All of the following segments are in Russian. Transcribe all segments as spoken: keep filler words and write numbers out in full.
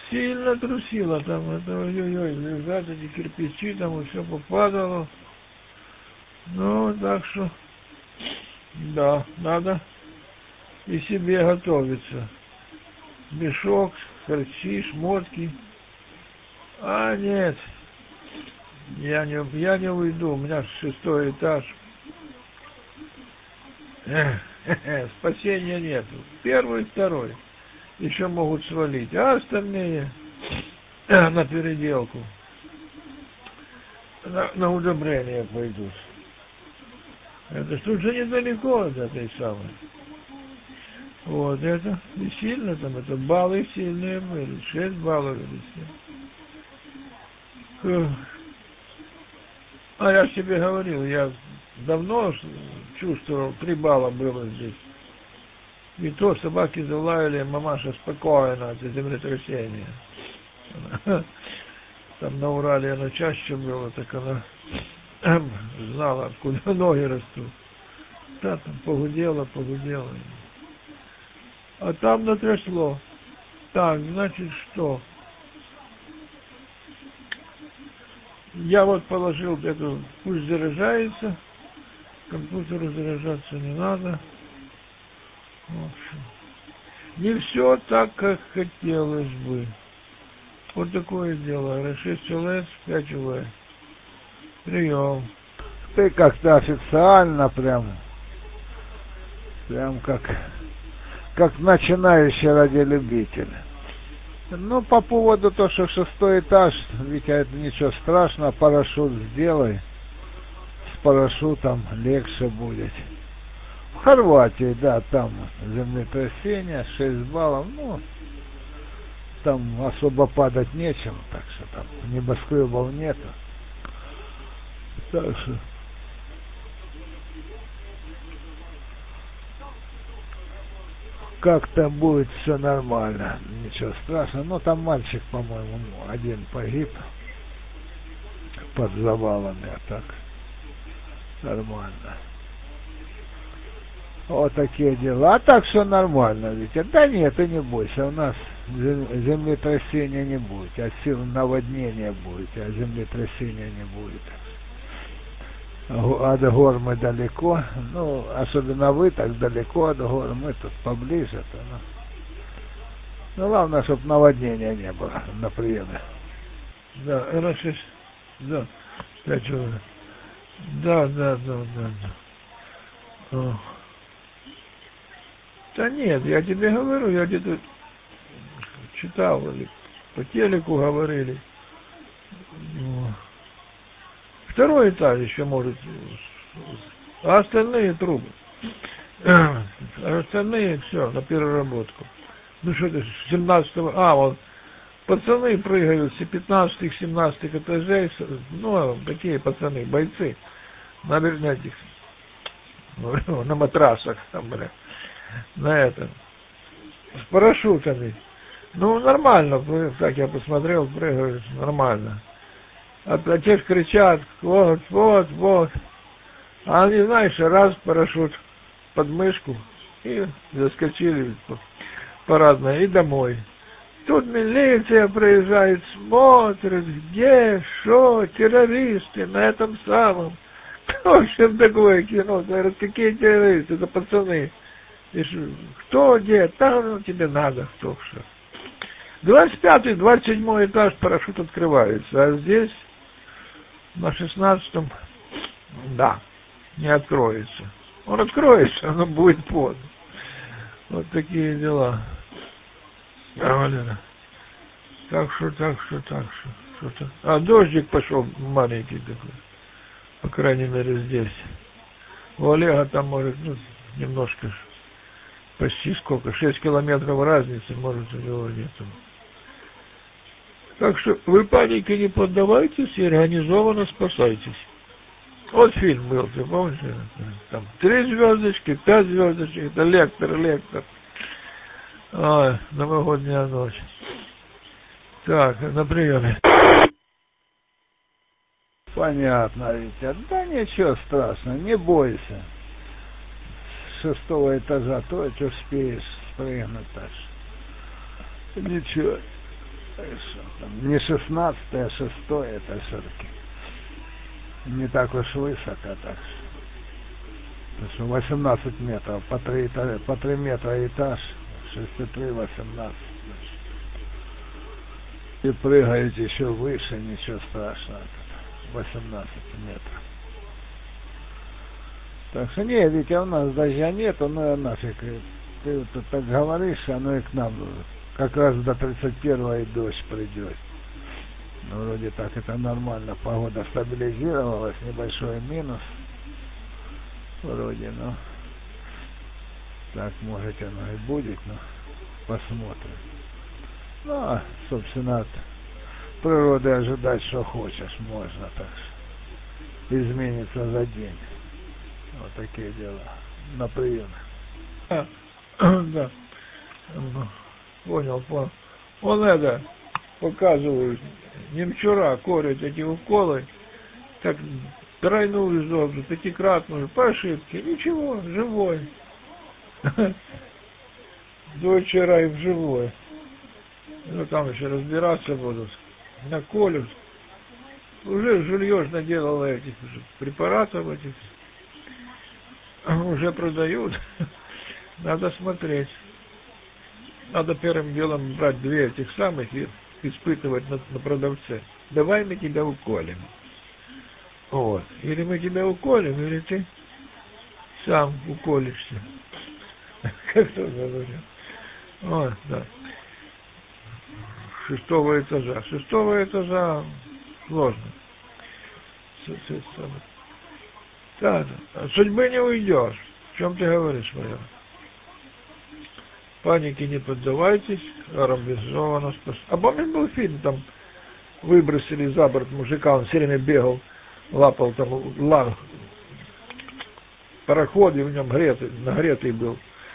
сильно трусило там, это ой-ой-ой, лежат эти кирпичи, там и все попадало. Ну, так что, да, надо и себе готовиться. Мешок, харчи, шмотки. А нет, я не, я не уйду, у меня шестой этаж. Эх, спасения нет. Первый, второй еще могут свалить, а остальные на переделку, на, на удобрение пойдут. Это ж тут же недалеко от этой самой. Вот это не сильно там, это баллы сильные были, шесть баллов или семь. А я себе говорил, я давно чувствовал, три балла было здесь. И то собаки залаяли, мамаша спокойно, это землетрясение. Там на Урале оно чаще было, так она знала, откуда ноги растут. Да, там погудело, погудело. А там натрясло. Так, значит, что? Я вот положил эту, пусть заряжается. Компьютеру заряжаться не надо. В общем, не все так, как хотелось бы. Вот такое дело. эр шесть эл эс, пять вэ. Прием. Ты как-то официально прям, прям как, как начинающий радиолюбитель. Ну, по поводу того, что шестой этаж, Витя, это ничего страшного, парашют сделай. С парашютом легче будет. В Хорватии, да, там землетрясение, шесть баллов, ну, там особо падать нечем, так что там небоскребов нету. Так что как-то будет все нормально, ничего страшного. Но там мальчик, по-моему, один погиб под завалами, а так нормально. Вот такие дела. А так все нормально, Витя. Да нет, ты не бойся, у нас землетрясения не будет, от сил наводнения будет, а землетрясения не будет. От гор мы далеко, ну, особенно вы так далеко от гор, мы тут поближе-то, ну. Ну, главное, чтобы наводнения не было на приеме. Да, эр шесть, да, пять вэ. Да, да, да, да, да. О. Да нет, я тебе говорю, я где-то читал, или по телеку говорили. Второй этаж еще может, а остальные трубы. А остальные все, на переработку. Ну что ты, с семнадцатого, а, вот, пацаны прыгают с пятнадцатых семнадцатых этажей, ну, какие пацаны, бойцы, на этих, ну, на матрасах, там, бля, на этом, с парашютами. Ну, нормально, так я посмотрел, прыгают, нормально. А, а те ж кричат, вот, вот, вот. А они, знаешь, раз парашют под мышку и заскочили парадно и домой. Тут милиция приезжает, смотрит, где, что, террористы на этом самом. В общем, такое кино. Говорят, какие террористы, это пацаны. И что, кто, где, там тебе надо, кто, что. двадцать пятый, двадцать седьмой этаж, парашют открывается, а здесь на шестнадцатом, да, не откроется. Он откроется, но будет поздно. Вот такие дела. Так что, так что, так что, что-то. А дождик пошел маленький такой, по крайней мере здесь. У Олега там может, ну, немножко, почти сколько, шесть километров разницы, может, у него нету. Так что вы панике не поддавайтесь и организованно спасайтесь. Вот фильм был, ты помнишь? Там три звездочки, пять звездочек, это лектор, лектор. Ой, новогодняя ночь. Так, на приеме. Понятно, Витя. Да ничего страшного, не бойся. С шестого этажа то успеешь спрыгнуть так. Ничего. Не шестнадцатое, а шестое, это все-таки не так уж высоко, так что восемнадцать метров, по три, по три метра этаж, шесть и три, восемнадцать. И прыгаете еще выше, ничего страшного, восемнадцать метров. Так что не, ведь у нас дождя нету, ну нафиг, ты вот так говоришь, оно и к нам как раз до тридцать первого и дождь придет. Ну, вроде так это нормально, погода стабилизировалась, небольшой минус, вроде, ну, так может оно и будет, но посмотрим. Ну, а, собственно, от природы ожидать, что хочешь, можно, так что изменится за день. Вот такие дела. На приеме. А, да. Понял, понял. Он это показывает, немчура колет эти уколы, так тройную дозу, пятикратную, по ошибке, ничего, живой. До вчера и в живой. Ну там еще разбираться будут. Наколют. Уже жилье наделало этих уже препаратов этих. Уже продают. Надо смотреть. Надо первым делом брать две этих самых и испытывать на, на продавце. Давай мы тебя уколем. Вот. Или мы тебя уколем, или ты сам уколешься. Как то говорят. Вот, да. Шестого этажа. Шестого этажа сложно. Да, от судьбы не уйдешь. В чем ты говоришь, моя? Панике не поддавайтесь, организованно спас. А помнишь, был фильм, там выбросили за борт мужика, он все время бегал, лапал там ла... пароход, и в нем гретый, нагретый был.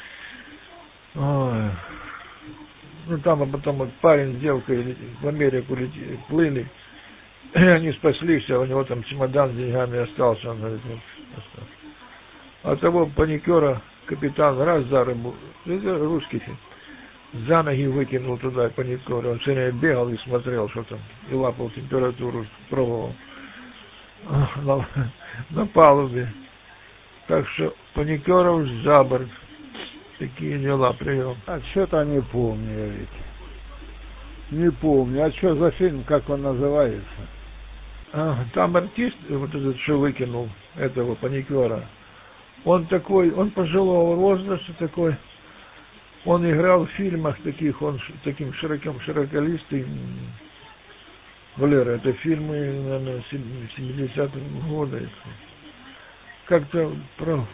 Ой. Ну там, а потом вот парень с девкой в Америку лети, плыли, и они спаслись, а у него там чемодан с деньгами остался, он говорит, вот, остался. А того паникера капитан раз за рыбу, русский фильм, за ноги выкинул туда паникера, он все время бегал и смотрел, что там, и лапал температуру, пробовал на, на палубе. Так что паникеров за борт. Такие дела, прием. А что-то не помню я ведь. Не помню. А что за фильм, как он называется? А, там артист, вот этот, что выкинул этого паникера, он такой, он пожилого возраста такой, он играл в фильмах таких, он таким широким, широколистый. Валера, это фильмы, наверное, семидесятых годов. Как-то про...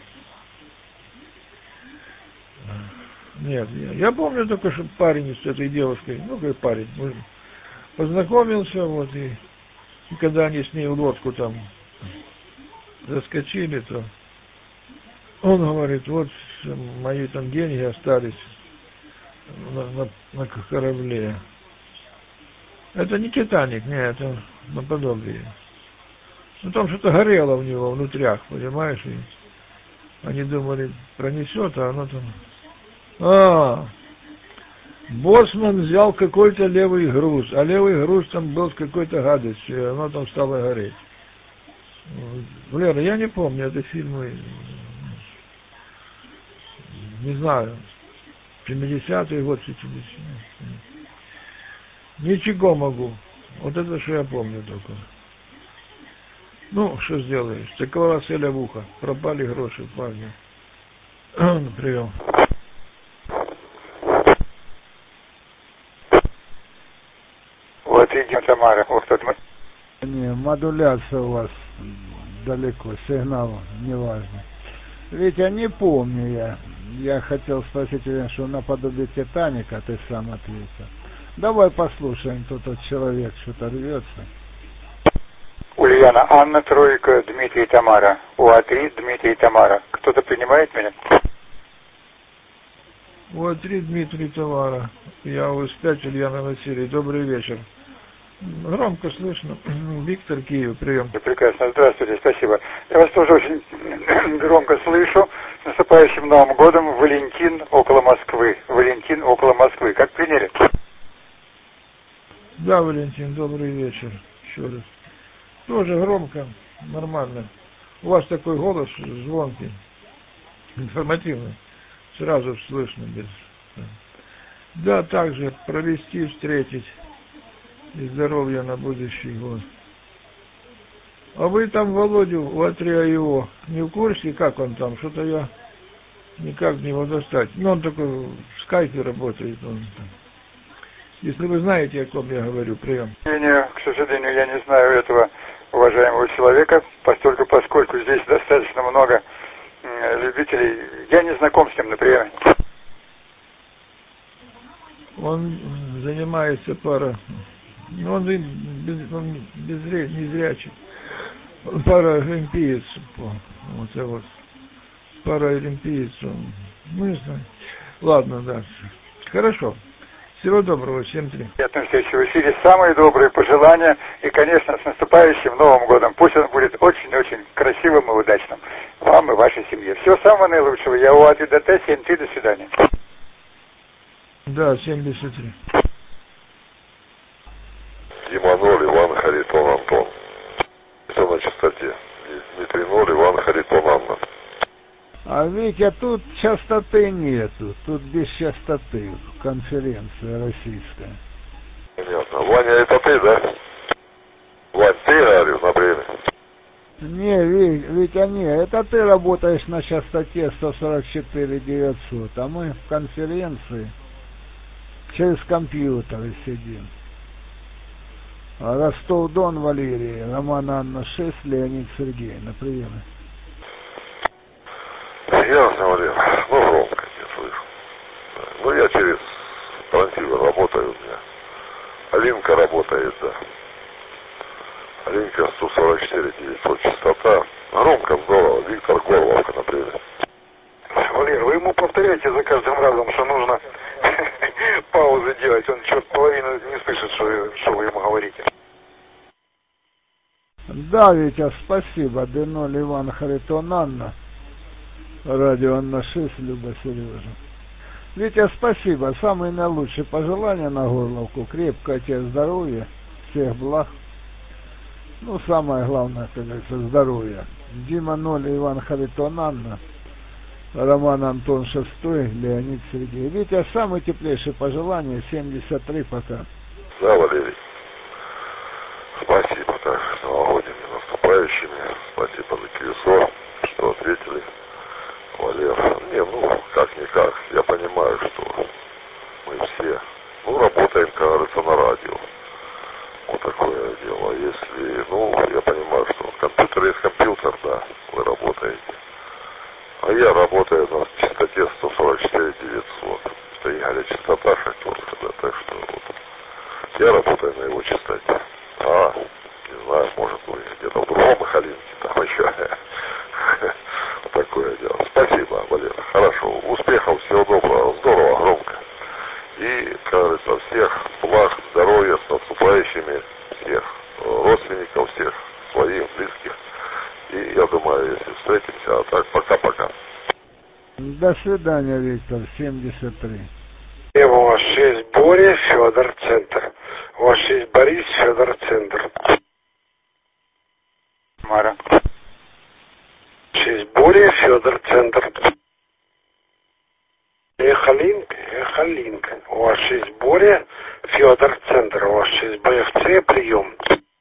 Нет, я, я помню только, что парень с этой девушкой, ну, как парень, познакомился, вот, и, и когда они с ней в лодку там заскочили, то он говорит, вот мои там деньги остались на, на, на корабле. Это не Титаник, нет, это наподобие. Ну, там что-то горело у него внутрях, понимаешь, и они думали, пронесет, а оно там... А, боссман взял какой-то левый груз, а левый груз там был с какой-то гадостью, и оно там стало гореть. Лера, я не помню, это фильмы, не знаю, семидесятый год, семидесятый. Ничего могу. Вот это, что я помню только. Ну, что сделаешь? Такова селя в ухо. Пропали гроши, парни. Прием. Вот идем, Тамара. Вот тут мы. Не, модуляция у вас далеко, сигнал неважный. Витя, не помню я. Я хотел спросить, что наподобие Титаника, ты сам ответил. Давай послушаем, тут тот человек что-то рвется. Ульяна, Анна, Тройка, Дмитрий, Тамара. УА-три, Дмитрий, Тамара. Кто-то принимает меня? УА-три, Дмитрий, Тамара. Я УС-пять, Ульяна, Василий. Добрый вечер. Громко слышно. Виктор, Киев, прием. Прекрасно, здравствуйте, спасибо. Я вас тоже очень громко слышу. С наступающим Новым годом. Валентин около Москвы. Валентин около Москвы. Как приняли? Да, Валентин, добрый вечер. Еще раз. Тоже громко, нормально. У вас такой голос звонкий, информативный. Сразу слышно без... Да, также провести, встретить. И здоровья на будущий год. А вы там Володю в Атриаево не в курсе, как он там? Что-то я никак не его достать. Ну, он такой в скайпе работает. Он там. Если вы знаете, о ком я говорю, прием. К сожалению, я не знаю этого уважаемого человека, поскольку, поскольку здесь достаточно много любителей. Я не знаком с ним на приеме. Он занимается пара... Он, без, он беззре, незрячий. Он паралимпиец. Вот, вот. Паралимпиец он. Ну, не знаю. Ладно, да. Хорошо. Всего доброго. Всем три. Приятной встречи в эфире. Самые добрые пожелания. И, конечно, с наступающим Новым годом. Пусть он будет очень-очень красивым и удачным. Вам и вашей семье. Всего самого наилучшего. Я у АТДТ семь три. До свидания. Да, семьдесят три. Дима ноль, Иван Харитон Антон. Все на частоте. Дмитрий ноль, Иван Харитон Анна. А Витя, тут частоты нету. Тут без частоты. Конференция российская. Понятно. Ваня, это ты, да? Вань, ты, говорю, на время? Не, Витя, не. Это ты работаешь на частоте сто сорок четыре девятьсот. А мы в конференции через компьютеры сидим. Ростов-Дон, Валерий, Роман Анна шесть, Леонид Сергей, на приеме. Ясно, Валерий. Ну, громко не слышу. Ну, я через трансивер работаю у меня. Алинка работает, да. Алинка сто сорок четыре девятьсот, частота. Громко, здорово. Виктор Горловка, например. Валер, вы ему повторяете за каждым разом, что нужно паузы делать. Он черт половину не слышит, что, что вы ему говорите. Да, Витя, спасибо. Д ноль, Иван Харитон Анна. Радио Анна шесть, Люба Сережа. Витя, спасибо. Самые наилучшие пожелания на Горловку. Крепкое тебе здоровья. Всех благ. Ну, самое главное, как говорится, здоровье. Дима ноль, Иван Харитон Анна. Роман Антон шестой, Леонид Сергей. Витя, самые теплейшие пожелания. семьдесят три пока. Да, Валерий. Спасибо, так, с новогодними наступающими. Спасибо за колесо, что ответили. Валер, не, ну, как-никак, я понимаю, что мы все, ну, работаем, как говорится, на радио. Вот такое дело. Если, ну, я понимаю, что компьютер есть компьютер, да, вы работаете. А я работаю на частоте сто сорок четыре девятьсот. Это Игоря частота шахтерская, да, так что вот. Я работаю на его частоте. А, не знаю, может вы где-то в другом Махалинке, там еще. Вот такое дело. Спасибо, Валера. Хорошо. Успехов, всего доброго. Здорово, громко. И, как говорится, всех благ, здоровья, с наступающими всех родственников, всех своих, близких. И я думаю, если встретимся, а так, пока-пока. До свидания, Виктор, семьдесят три. У вас шесть Боря, Федор, центр. У вас шесть Борис, Федор, центр. Мара. шесть Боря, Федор, центр. Эхолинк, Эхолинк. У вас шесть Боря, Федор, центр. У вас шесть БФЦ, прием.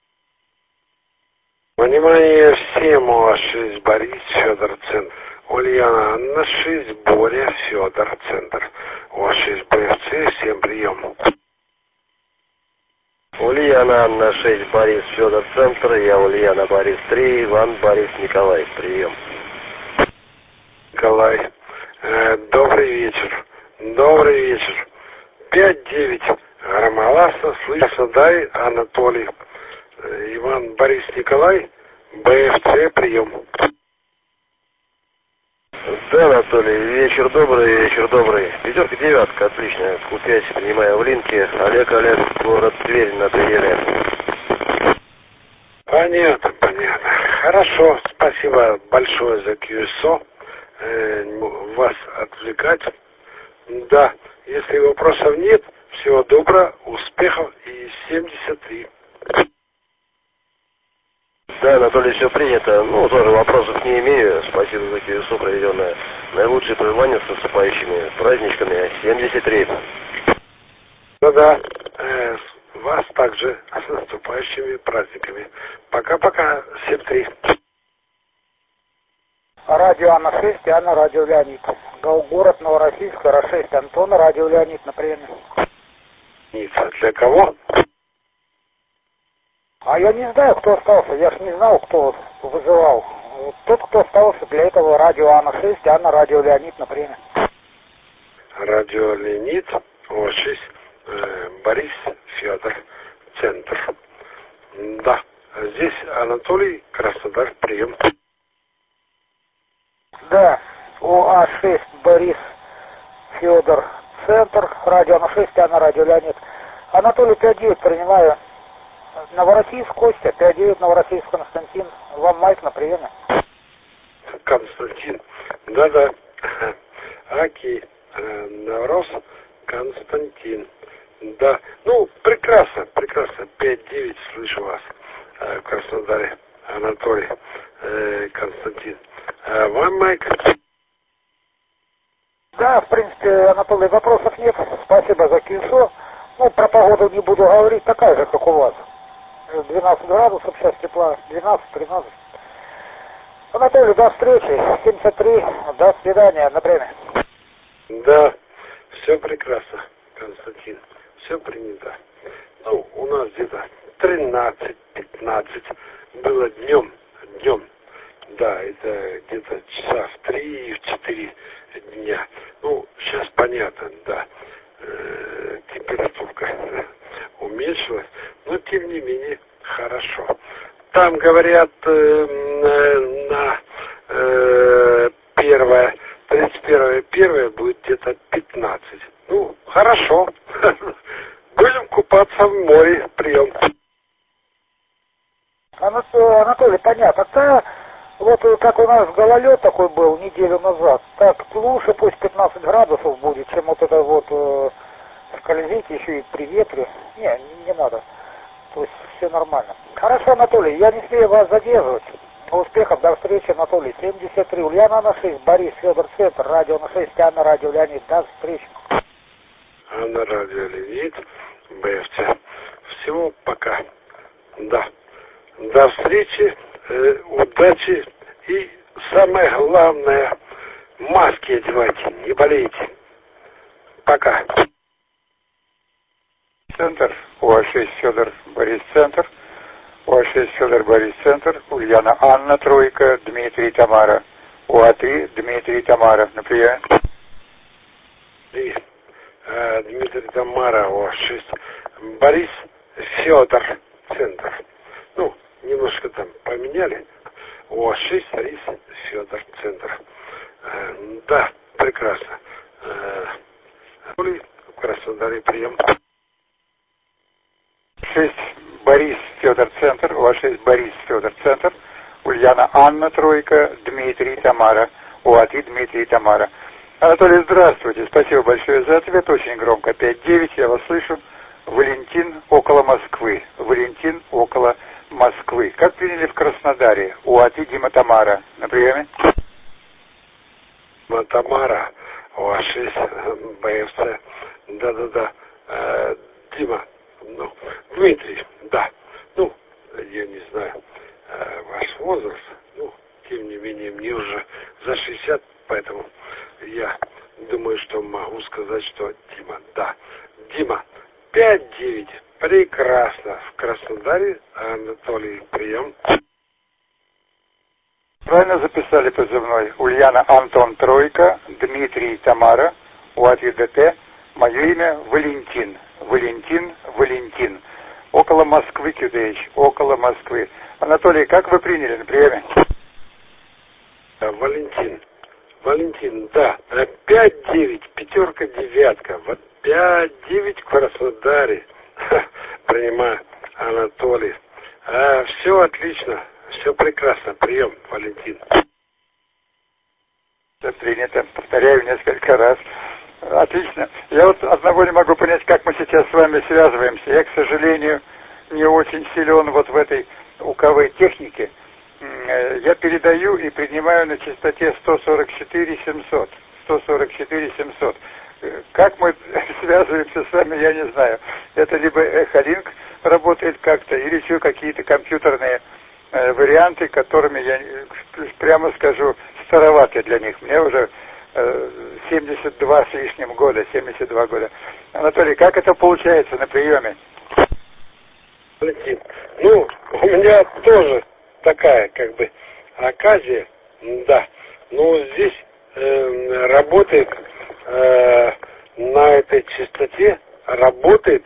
Внимание всем, у вас шесть Борис, Федор, центр. Ульяна Анна, шесть Боря, Федор, центр. У вас шесть БФЦ, всем прием. Ульяна Анна шесть, Борис Федор, центр. Я Ульяна Борис три, Иван Борис Николай, прием. Николай, э, добрый вечер. Добрый вечер. пять девять. Громогласно слышно, дай, Анатолий. Э, Иван Борис Николай, БФЦ, прием. Да, Анатолий, вечер добрый, вечер добрый. Пятерка, девятка, отлично. Ку пять, принимаю в линке. Олег, Олег, город Тверь на приеме. Понятно, понятно. Хорошо, спасибо большое за кью эс о. Э, вас отвлекать. Да, если вопросов нет, Всего доброго, успехов и семьдесят три. Да, Анатолий, все принято. Ну, тоже вопросов не имею. Спасибо за КСУ проведенное. Наилучшие пожелания с наступающими праздничками. семьдесят три. Да-да. Э, вас также с наступающими праздниками. Пока-пока. семь три. Радио Анна шесть, Анна, радио Леонид. Город Новороссийск, Ра шесть, Антона, радио Леонид на приеме. Для кого? А я не знаю, кто остался. Я ж не знал, кто вызывал. Тот, кто остался для этого, радио Анна шесть, Анна, радио Леонид на приеме. Радио Леонид, О шесть, э, Борис, Федор, центр. Да, здесь Анатолий, Краснодар, прием. Да, О шесть, Борис, Федор, центр, радио Анна шесть, Анна, радио Леонид. Анатолий пять девять, принимаю. Новороссийск, Костя, пять девять, Новороссийск, Константин. Вам майк на приеме. Константин. Да-да. Аки, Новорос, Константин. Да. Ну, прекрасно, прекрасно. пять девять, слышу вас. В Краснодаре. Анатолий, Константин. Вам майк? Да, в принципе, Анатолий, вопросов нет. Спасибо за КСО. Ну, про погоду не буду говорить, такая же, как у вас. двенадцать градусов, сейчас тепла, двенадцать-тринадцать. Анатолий, до встречи, семьдесят три, до свидания, на время. Да, все прекрасно, Константин, все принято. Ну, у нас где-то тринадцать-пятнадцать было днем, днем. Да, это где-то часа в три, в четыре дня. Ну, сейчас понятно, да, э, температурка уменьшилась, но тем не менее хорошо. Там говорят э, на э, первое, тридцать первое, первое будет где-то пятнадцать. Ну, хорошо. Будем купаться в море, прием. Анатолий, понятно. Та, вот как у нас гололед такой был неделю назад, так лучше пусть пятнадцать градусов будет, чем вот это вот э, скользить еще и при ветре. Не, не надо. То есть все нормально. Хорошо, Анатолий, я не смею вас задерживать. Успехов, до встречи, Анатолий. семьдесят три, Ульяна на шесть, Борис, Федор, центр, радио на шесть, Анна, радио Леонид. До встречи. Анна, радио Леонид, БФЦ. Всего пока. Да. До встречи, э, удачи и самое главное, маски одевайте, не болейте. Пока. Центр, О шесть, Федор, Борис, центр. О шесть, Федор, Борис, центр. Ульяна, Анна, тройка, Дмитрий, Тамара. О три, Дмитрий, Тамара. На приеме. И, э, Дмитрий, Тамара, О шесть. Борис, Федор, центр. Ну, немножко там поменяли. О шесть, Борис, Федор, центр. Э, да, прекрасно. Э, в Краснодаре прием. шесть, Борис, Федор, центр. О шесть, Борис, Федор, центр. Ульяна, Анна, тройка, Дмитрий, Тамара. О три, Дмитрий, Тамара. Анатолий, здравствуйте. Спасибо большое за ответ. Очень громко. пять девять, я вас слышу. Валентин, около Москвы. Валентин, около Москвы. Как приняли в Краснодаре? О три, Дима, Тамара. На приеме. Дима, Тамара. О шесть, БФЦ. Да-да-да. Э, Дима. Ну, Дмитрий, да. Ну, я не знаю э, ваш возраст. Ну, тем не менее, мне уже за шестьдесят, поэтому я думаю, что могу сказать, что Дима, да. Дима, пять девять. Прекрасно. В Краснодаре, Анатолий, прием. Правильно записали позывной. Ульяна, Антон, тройка, Дмитрий, Тамара, УАТИ ДТ. Мое имя Валентин. Валентин, Валентин. Около Москвы, Кюдеич. Около Москвы. Анатолий, как вы приняли на приеме? Валентин. Валентин, да. пять девять. Пятерка, девятка. Вот пять девять в Краснодаре. Принимаю, Анатолий. А, все отлично. Все прекрасно. Прием, Валентин. Принято. Повторяю несколько раз. Отлично. Я вот одного не могу понять, как мы сейчас с вами связываемся. Я, к сожалению, не очень силен вот в этой УКВ технике. Я передаю и принимаю на частоте сто сорок четыре семьсот. сто сорок четыре семьсот. Как мы связываемся с вами, я не знаю. Это либо Эхолинк работает как-то, или еще какие-то компьютерные э, варианты, которыми я, прямо скажу, староваты для них. Мне уже э, семьдесят два с лишним года, семьдесят два года. Анатолий, как это получается на приеме? Ну, у меня тоже такая, как бы, оказия, да. Ну, здесь э, работает э, на этой частоте, работает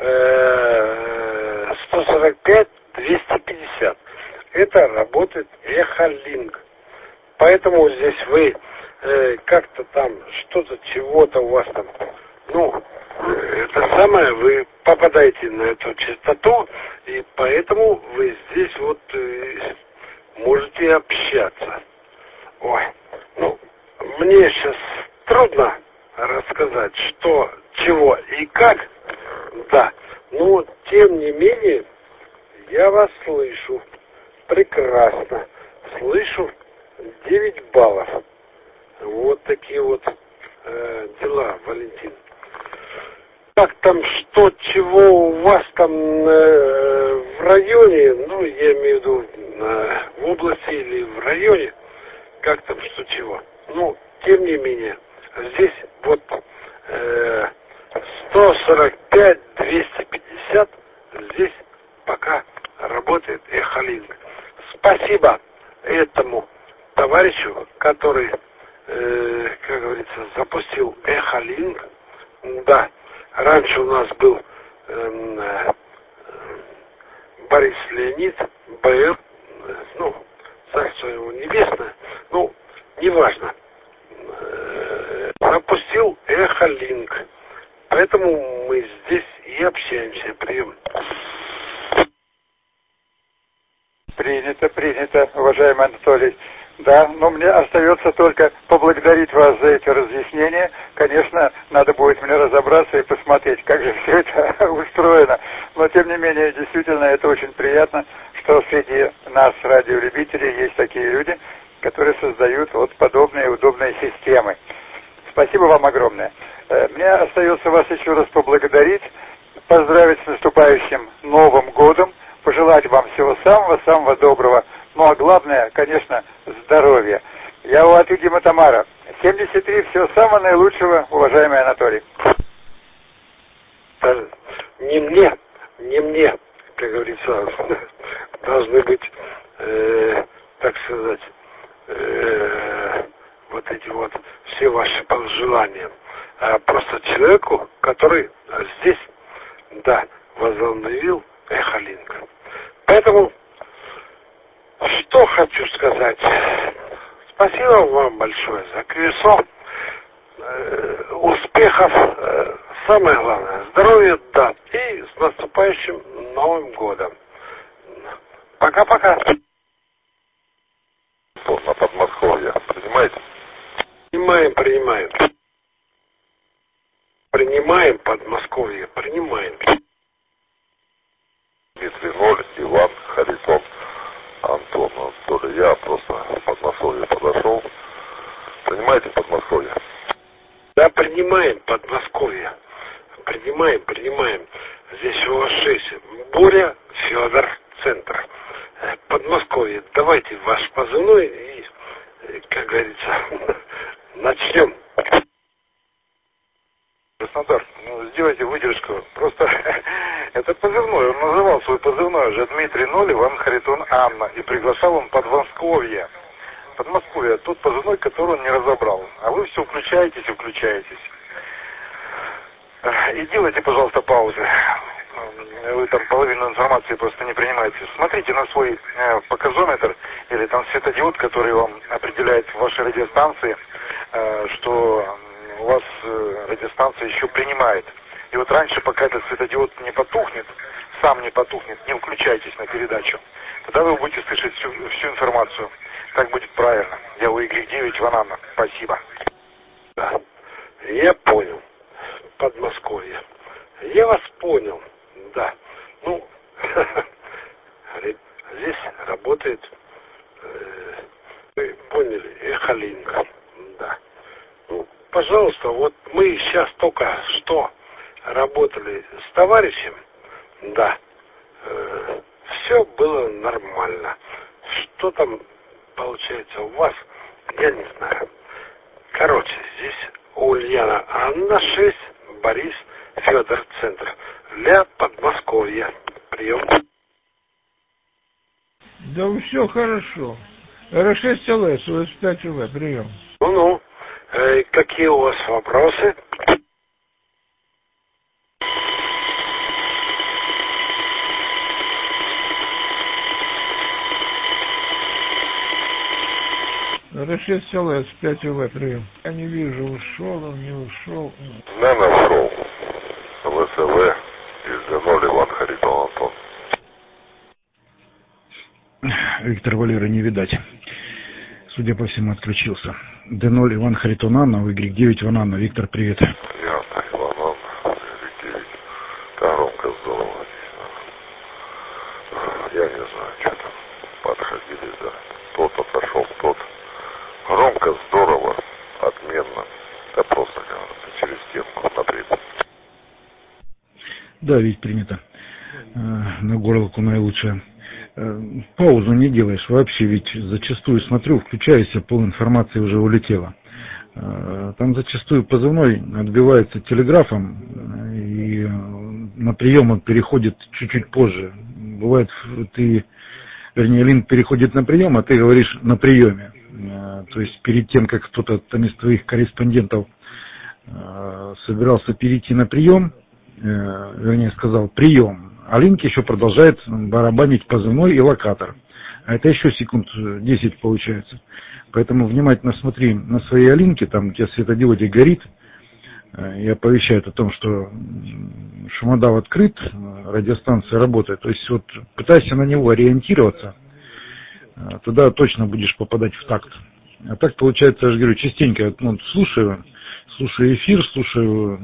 э, сто сорок пять двести пятьдесят. Это работает Эхолинк. Поэтому здесь вы э, как-то там что-то, чего-то у вас там, ну, это самое, вы попадаете на эту частоту, и поэтому вы здесь вот э, можете общаться. Ой, ну, мне сейчас трудно рассказать, что, чего и как, да, но тем не менее я вас слышу прекрасно, слышу девять баллов. Вот такие вот э, дела, Валентин. Как там, что, чего у вас там э, в районе, ну, я имею в виду э, в области или в районе, как там, что, чего. Ну, тем не менее, здесь вот э, сто сорок пять двести пятьдесят, здесь пока работает Эхолинк. Спасибо этому товарищу, который, э, как говорится, запустил Эхолинк. Да. Раньше у нас был э, Борис Леонид, БР, ну, царство его небесное, ну, неважно, э, запустил Эхолинк. Поэтому мы здесь и общаемся. Прием. Принято, принято, уважаемый Анатолий. Да, но мне остается только поблагодарить вас за эти разъяснения. Конечно, надо будет мне разобраться и посмотреть, как же все это устроено. Но, тем не менее, действительно, это очень приятно, что среди нас, радиолюбителей, есть такие люди, которые создают вот подобные удобные системы. Спасибо вам огромное. Мне остается вас еще раз поблагодарить, поздравить с наступающим Новым годом, пожелать вам всего самого-самого доброго. Ну, а главное, конечно, здоровья. Я у Аты Дима Тамара. семьдесят три, всего самого наилучшего, уважаемый Анатолий. Не мне, не мне, как говорится, должны быть, э, так сказать, э, вот эти вот все ваши пожелания. А просто человеку, который здесь, да, возобновил Эхолинк. Поэтому что хочу сказать. Спасибо вам большое за колесо. Э, успехов, э, самое главное, здоровья, да, и с наступающим Новым годом. Пока-пока. На Подмосковье. Принимаете? Принимаем, принимаем. Принимаем Подмосковье, принимаем. Дмитрий Ноль, Иван, Харитон, Антон, Анатолий. Я просто в Подмосковье подошел. Принимаете Подмосковье? Да, принимаем Подмосковье. Принимаем, принимаем. Здесь у вас шесть. Боря, Федор, центр. Подмосковье. Давайте ваш позывной и, как говорится, начнем. Краснодар, ну, сделайте выдержку. Просто это позывной. Он называл свой позывной уже Дмитрий Ноль, Иван Харитон, Анна. И приглашал он Подмосковье. Подмосковье. Тот позывной, который он не разобрал. А вы все включаетесь и включаетесь. И делайте, пожалуйста, паузы. Вы там половину информации просто не принимаете. Смотрите на свой э, показометр или там светодиод, который вам определяет в вашей радиостанции, э, что у вас э, радиостанция еще принимает. И вот раньше, пока этот светодиод не потухнет, сам не потухнет, не включайтесь на передачу. Тогда вы будете слышать всю, всю информацию. Так будет правильно. Я у Y девять, Вананна. Спасибо. Да. Я понял. Подмосковье. Я вас понял. Да. Ну, здесь работает, вы поняли, Эхолинка. Да. Ну, пожалуйста, вот мы сейчас только что работали с товарищем. Да. Все было нормально. Что там получается у вас, я не знаю. Короче, здесь Ульяна Анна шесть, Борис, Федор, центр. Для Подмосковья. Прием. Да все хорошо. эр шесть эл эс, эс пять вэ, прием. Ну-ну. Э, какие у вас вопросы? эр шесть эл эс, пять вэ, прием. Я не вижу, ушел он, не ушел. Наверное, ушел. ВСВ из Д ноль Иван Харитон Антон. Виктор Валера не видать. Судя по всему, отключился. Д ноль Иван Харитон Анна, Y девять Иван Анна. Виктор, привет. Ясно, Иван Анна, Y девять. Громко, здорово. Я не знаю, что там. Подходили, да. Тот отошел, тот. Громко, здорово, отменно. Да просто, кажется, через стенку смотреть. Да, ведь принято. На горловку наилучшее. Паузу не делаешь вообще, ведь зачастую смотрю, включаюсь, а пол информации уже улетела. Там зачастую позывной отбивается телеграфом, и на прием он переходит чуть-чуть позже. Бывает, ты, вернее, линк переходит на прием, а ты говоришь на приеме. То есть перед тем, как кто-то там из твоих корреспондентов собирался перейти на прием, вернее, сказал прием, а линк еще продолжает барабанить позывной и локатор. А это еще секунд десять получается. Поэтому внимательно смотри на свои алинки, там где светодиодик горит, и оповещает о том, что шумодав открыт, радиостанция работает. То есть вот пытайся на него ориентироваться, тогда точно будешь попадать в такт. А так получается, я же говорю, частенько ну, слушаю, слушаю эфир, слушаю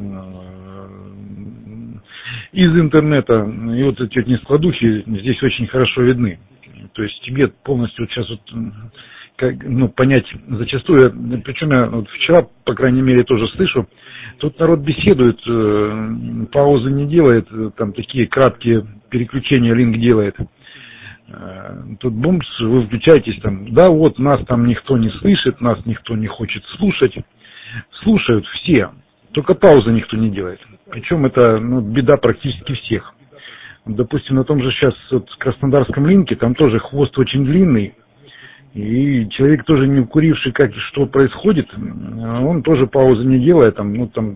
из интернета, и вот эти вот нескладухи здесь очень хорошо видны. То есть тебе полностью вот сейчас вот, как, ну, понять зачастую, причем я вот вчера, по крайней мере, тоже слышу, тут народ беседует, э, паузы не делает, там такие краткие переключения линк делает. Э, тут бумс, вы включаетесь там, да вот нас там никто не слышит, нас никто не хочет слушать. Слушают все, только паузы никто не делает. Причем это ну, беда практически всех. Допустим, на том же сейчас вот, краснодарском линке, там тоже хвост очень длинный, и человек тоже не укуривший, как что происходит, он тоже паузы не делает, там, ну там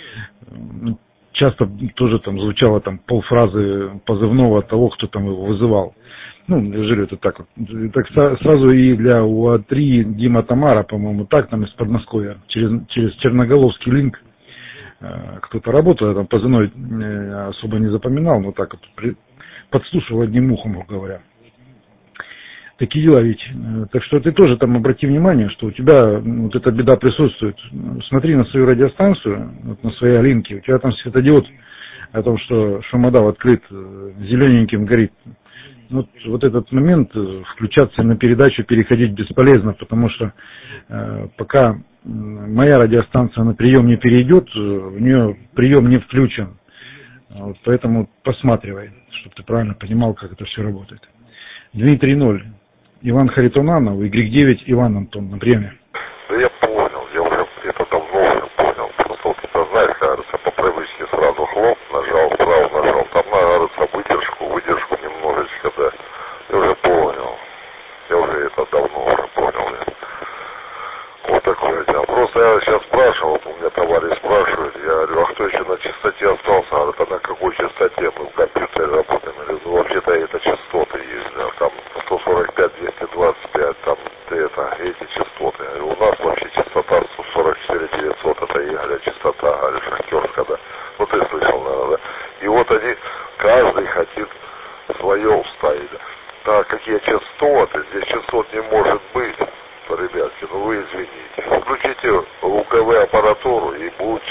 часто тоже там звучало там полфразы позывного от того, кто там его вызывал. Ну, я же говорю, это так вот. Так сразу и для УА-три Дима Тамара, по-моему, так там из Подмосковья, через, через Черноголовский линк кто-то работал, я там позывной особо не запоминал, но так вот при, подслушивал одним ухом, говоря. Такие дела ведь. Так что ты тоже там обрати внимание, что у тебя вот эта беда присутствует. Смотри на свою радиостанцию, вот на свои алинки, у тебя там светодиод о том, что шумодав открыт, зелененьким горит. Вот, вот этот момент включаться на передачу, переходить бесполезно, потому что э, пока моя радиостанция на прием не перейдет, у нее прием не включен. Вот, поэтому посматривай, чтобы ты правильно понимал, как это все работает. Дмитрий ноль, Иван Харитон Анна, Y девять Иван Антон на приеме. Да я понял, я уже это давно уже понял. Просто вот это, знаешь, кажется, по привычке сразу хлоп, нажал, справа нажал, там надо выдержку, выдержку немножечко, да. Я уже понял. Я уже это давно уже понял. Я. Вот такое дело. Просто я сейчас спрашивал, у меня товарищ спрашивает, я говорю, а кто еще на частоте остался? А это на какой частоте мы в компьютере работаем? Я говорю, ну вообще-то это частоты есть, да, там сто сорок пять, двести двадцать пять, там это, эти частоты. Я говорю, у нас вообще частота сто сорок четыре, девятьсот, это Игоря частота, говорю, шахтерская, да. Ну ты слышал, наверное, да? И вот они, каждый хотит свое уставить. Так, какие частоты, здесь частот не может быть. Ребятки, ну вы извините. Включите УКВ аппаратуру и будь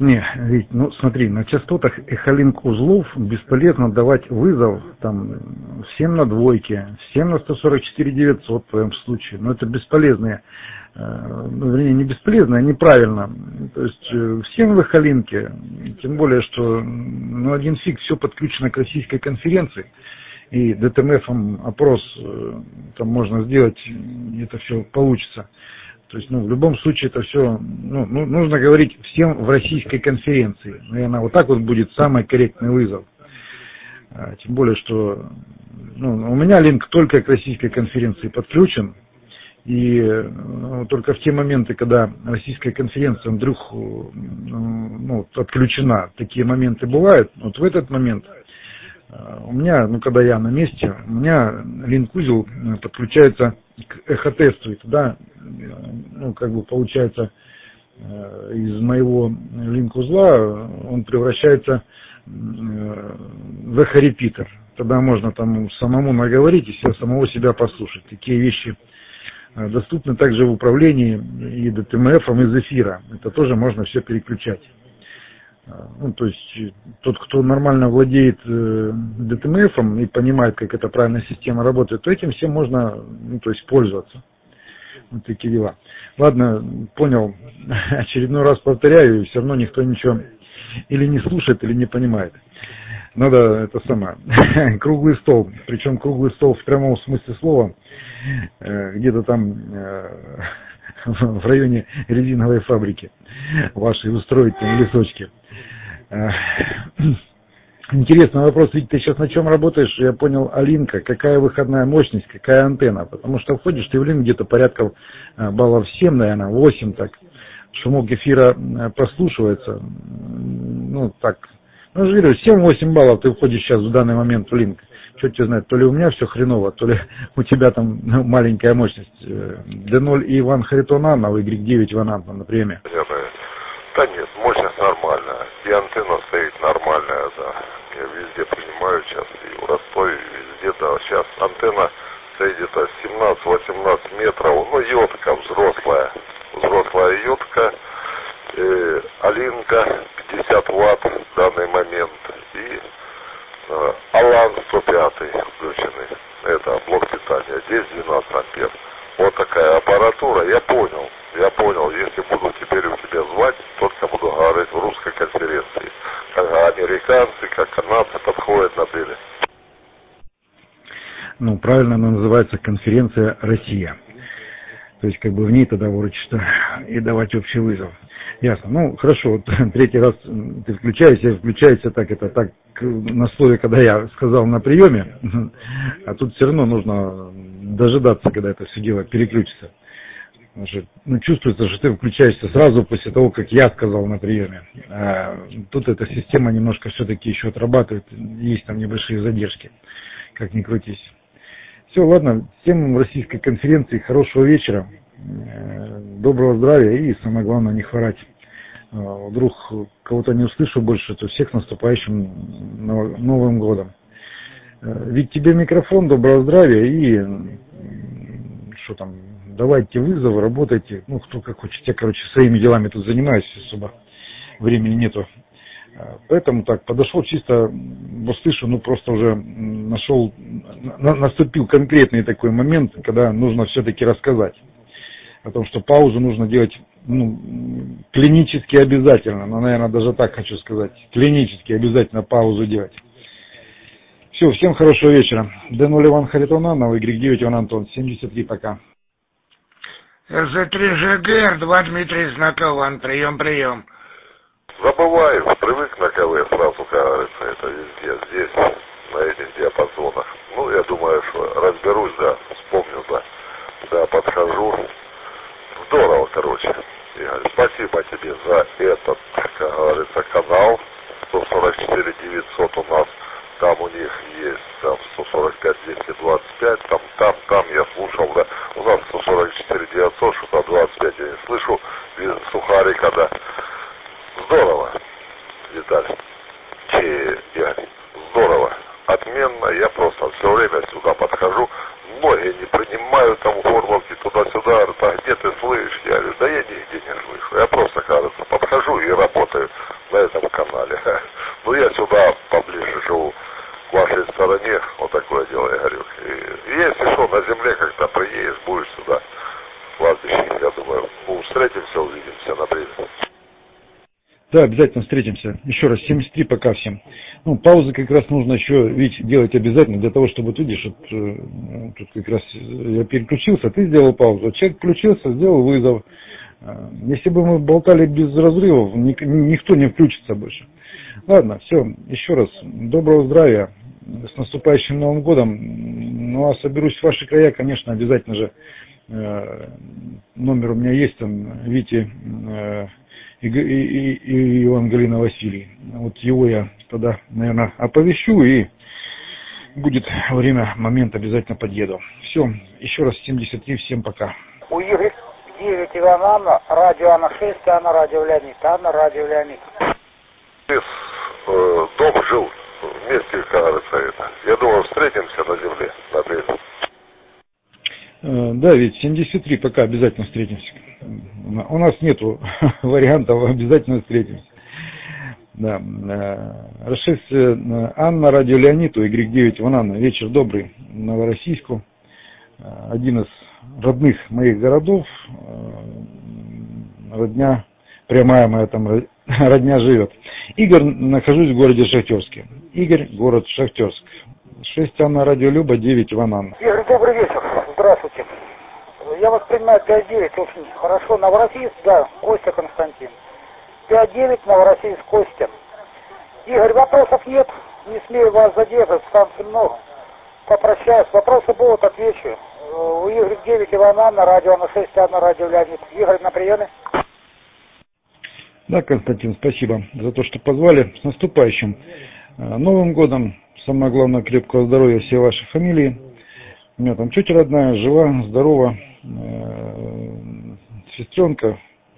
Не, ведь, ну смотри, на частотах эхолинк узлов бесполезно давать вызов там всем на двойке, всем на сто сорок четыре девятьсот в твоем случае. Но это бесполезные, э, ну, вернее, не бесполезно, а неправильно. То есть э, всем в эхолинке, тем более, что ну, один фиг все подключено к российской конференции. И ди ти эм эф опрос э, там можно сделать, и это все получится. То есть, ну, в любом случае это все, ну, ну, нужно говорить всем в российской конференции. Наверное, вот так вот будет самый корректный вызов. А, тем более, что ну, у меня линк только к российской конференции подключен. И ну, только в те моменты, когда российская конференция вдруг ну, отключена, такие моменты бывают. Вот в этот момент у меня, ну когда я на месте, у меня линк-узел подключается к эхотесту, и тогда, ну как бы получается, из моего линк-узла он превращается в эхорепитер. Тогда можно там самому наговорить и все, самого себя послушать. Такие вещи доступны также в управлении и ди ти эм эф, из эфира. Это тоже можно все переключать. Ну, то есть тот, кто нормально владеет э, ди ти эм эф и понимает, как эта правильная система работает, то этим всем можно, ну, то есть пользоваться. Вот такие дела. Ладно, понял. Очередной раз повторяю, и все равно никто ничего или не слушает, или не понимает. Надо это самое. Круглый стол. Причем круглый стол в прямом смысле слова. Э, где-то там э, в районе резиновой фабрики вашей устроить там лесочки. Интересный вопрос, ведь ты сейчас на чем работаешь? Я понял, Алинка, какая выходная мощность, какая антенна? Потому что входишь ты в линк где-то порядка баллов семь, наверное, восемь так. Шумок эфира прослушивается. Ну, так. Ну, я говорю, семь-восемь баллов ты входишь сейчас в данный момент в линк. Что тебе знать, то ли у меня все хреново, то ли у тебя там ну, маленькая мощность. ди ноль и Иван Харитонан, а у игрек девять Ванан на приеме. Да нет, мощность нормальная. И антенна стоит нормальная, да. Я везде принимаю сейчас, и в Ростове, везде, да. Сейчас антенна стоит где-то семнадцать-восемнадцать метров. Ну, йодка взрослая. Взрослая йодка. Э, Алинка пятьдесят ватт в данный момент. И э, Алан сто пять включены. Это блок питания. десять-двенадцать ампер. Вот такая аппаратура. Я понял. Я понял, если буду теперь у тебя звать, только буду говорить в русской конференции. Как американцы, как канадцы подходят на деле. Ну, правильно она называется конференция «Россия». То есть, как бы в ней тогда урочисто и давать общий вызов. Ясно. Ну, хорошо, вот третий раз ты включаешься, включаешься так, это так, на слове, когда я сказал на приеме, а тут все равно нужно дожидаться, когда это все дело переключится. Потому что, ну, чувствуется, что ты включаешься сразу после того, как я сказал на приеме. А тут эта система немножко все-таки еще отрабатывает, есть там небольшие задержки, как ни крутись. Все, ладно, всем российской конференции хорошего вечера, доброго здравия и, самое главное, не хворать. Вдруг кого-то не услышу больше, то всех с наступающим Новым годом. Ведь тебе микрофон, доброго здравия и что там, давайте вызовы, работайте, ну, кто как хочет. Я, короче, своими делами тут занимаюсь, особо времени нету. Поэтому так, подошел чисто, услышу, ну, просто уже нашел, на, наступил конкретный такой момент, когда нужно все-таки рассказать о том, что паузу нужно делать, ну, клинически обязательно, ну, наверное, даже так хочу сказать, клинически обязательно паузу делать. Все, всем хорошего вечера. ди ноль Иван Харитонан, на игрек девять Иван Антон, семьдесят три, пока. За три жэ гэ эр два Дмитрий Знакован, прием, прием. Забываю, привык на КВ, сразу, как говорится, это везде, здесь, на этих диапазонах. Ну, я думаю, что разберусь, да, вспомню, да, да, подхожу. Здорово, короче. Игорь, спасибо тебе за этот, как говорится, канал сто сорок четыре девятьсот у нас. Там у них есть там сто сорок пять двести двадцать пять, там, там, там я слушал, да, у нас сто сорок четыре девятьсот, что-то двадцать пять, я не слышу, без сухарика, да. Здорово, Виталий, Че, Игорь, здорово, отменно, я просто все время сюда подхожу, многие не принимают там формулки туда-сюда, говорят, а где ты слышишь? Я говорю, да я нигде не слышу, я просто, кажется, подхожу и работаю. такое дело, я говорю. И, если что, на земле как-то приедешь, будешь сюда, кладбище, я думаю, ну, встретимся, увидимся на брезе. Да, обязательно встретимся. Еще раз, семьдесят три пока всем. Ну, паузы как раз нужно еще, Вить, делать обязательно, для того, чтобы, вот видишь, вот, э, тут как раз я переключился, ты сделал паузу. Человек включился, сделал вызов. Если бы мы болтали без разрывов, ник- никто не включится больше. Ладно, все, еще раз, доброго здравия, с наступающим Новым годом. Ну, а соберусь в ваши края, конечно, обязательно же, э, номер у меня есть, там, Вити, э, И, и, и Иван Галина Василий. Вот его я тогда, наверное, оповещу, и будет время, момент, обязательно подъеду. Все, еще раз семьдесят три, всем пока. У Игоря девять Иван Анна, радио Анна шесть, Анна радио Леонид, Анна радио Леонид. Здесь э, дом жил вместе, кажется, это. Я думаю, встретимся на земле, на брезе. Э, да, ведь семьдесят три, пока обязательно встретимся. У нас нету вариантов, обязательно встретимся. Да. Расшесть Анна, радио Леонид, Y девять, Иван Анна. Вечер добрый, Новороссийску. Один из родных моих городов. Родня, прямая моя там родня живет. Игорь, нахожусь в городе Шахтерске. Игорь, город Шахтерск. шесть Анна, радио Люба, девять Иван Анна. Игорь, добрый вечер. Здравствуйте. Я воспринимаю пять девять очень хорошо. Новороссийск, да, Костя Константин. пять девять, Новороссийск, Костя. Игорь, вопросов нет, не смею вас задерживать, станций много. Попрощаюсь, вопросы будут, отвечу. У Игоря девять, Иван Анна, радио на шесть, Анна, радио Леонид. Игорь, на приеме. Да, Константин, спасибо за то, что позвали. С наступающим Новым годом. Самое главное, крепкого здоровья всей вашей фамилии. У меня там тетя родная, жива, здорова, э, сестренка,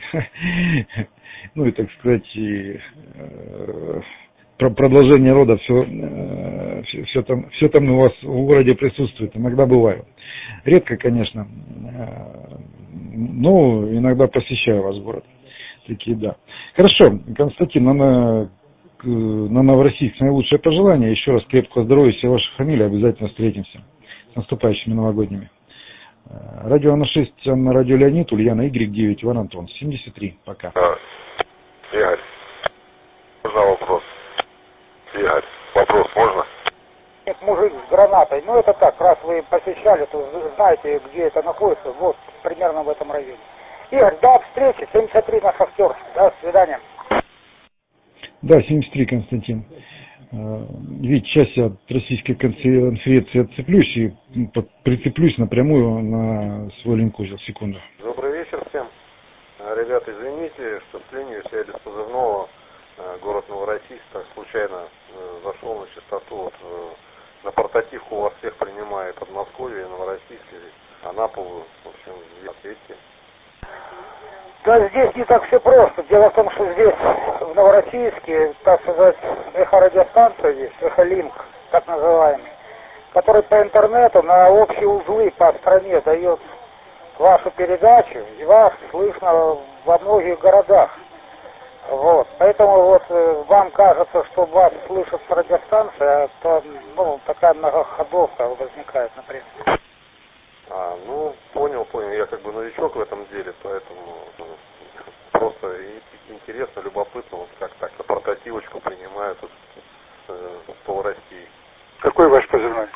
ну и, так сказать, и, э, продолжение рода, все, э, все, все, там, все там у вас в городе присутствует, иногда бываю. Редко, конечно, э, но иногда посещаю вас город. Такие, да. Хорошо, Константин, на, на Новороссийск наилучшее пожелание, еще раз крепкого здоровья всей вашей фамилии, обязательно встретимся. Наступающими новогодними. Радио Анна шесть, Анна радио Леонид, Ульяна Y девять, Иван Антон, семьдесят три, пока. А, Игорь, можно вопрос? Игорь, вопрос можно? Нет, мужик с гранатой, ну это так, раз вы посещали, то знаете, где это находится, вот, примерно в этом районе. Игорь, до встречи, семьдесят три на Шахтерск, до свидания. Да, семьдесят три, Константин. Ведь сейчас я от российской конференции отцеплюсь и прицеплюсь напрямую на свой линкузел. Секунду. Добрый вечер всем. Ребята, извините, что вклиниваюсь, я без позывного, город Новороссийск, так случайно зашел на частоту. Вот, на портативку у вас всех принимает Подмосковье, Новороссийск, Анапу, в общем, ответьте. Да, здесь не так все просто. Дело в том, что здесь, в Новороссийске, так сказать, эхорадиостанция здесь, эхолинк, так называемый, который по интернету на общие узлы по стране дает вашу передачу, и вас слышно во многих городах. Вот. Поэтому вот вам кажется, что вас слышат с радиостанции, а то, ну, такая многоходовка возникает, например. А, ну, понял, понял. Я как бы новичок в этом деле, поэтому ну, просто интересно, любопытно, вот как так, на портативочку принимают вот, э, пол России. Какой ваш позывной?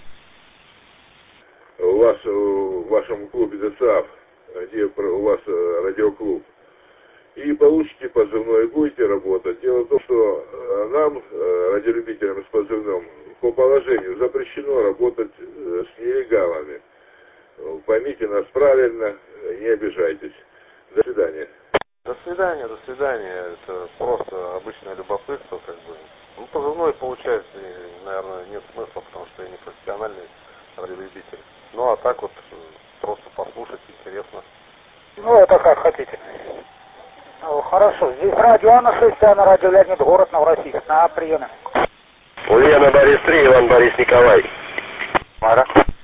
У вас в вашем клубе ДСАФ, где у вас радиоклуб, и получите позывной, будете работать. Дело в том, что нам, радиолюбителям с позывным, по положению запрещено работать с нелегалами. Поймите нас правильно, не обижайтесь. До свидания. До свидания, до свидания. Это просто обычное любопытство, как бы. Ну, позывной получается, наверное, нет смысла, потому что я не профессиональный радиолюбитель. Ну, а так вот, просто послушать интересно. Ну, это как хотите. Ну, хорошо. Здесь радио Анна шесть, Анна радио Леонид, город Новороссийск. На приеме. Ульяна Борис три, Иван Борис Николай. Мара.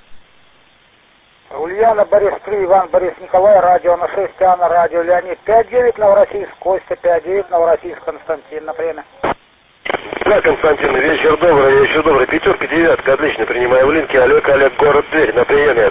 Ульяна Борис три, Иван Борис Николай, радио на шесть, Анна, радио Леонид, пять девять, Новороссийск, Костя, пять девять, Новороссийск, Константин, на время. Да, Константин, вечер добрый, вечер добрый. Пятерка, девятка, отлично, принимаю в линке. Олег, Олег, город Тверь, на приеме.